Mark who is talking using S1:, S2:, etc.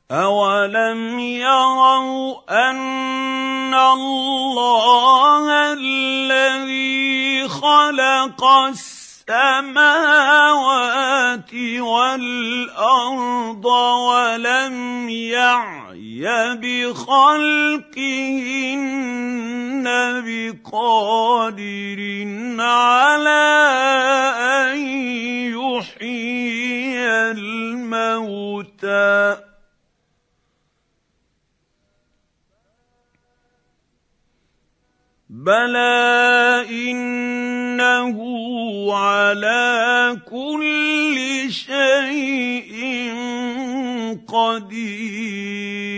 S1: أَوَلَمْ يَرَوْا أَنَّ اللَّهَ الَّذِي خَلَقَ السَّمَاوَاتِ وَالْأَرْضَ وَلَمْ يَعْيَ بِخَلْقِهِنَّ بِقَادِرٍ عَلَىٰ أَن يُحْيِيَ الْمَوْتَىٰ ۚ بَلَىٰ إِنَّهُ عَلَىٰ كُلِّ شَيْءٍ قَدِيرٌ.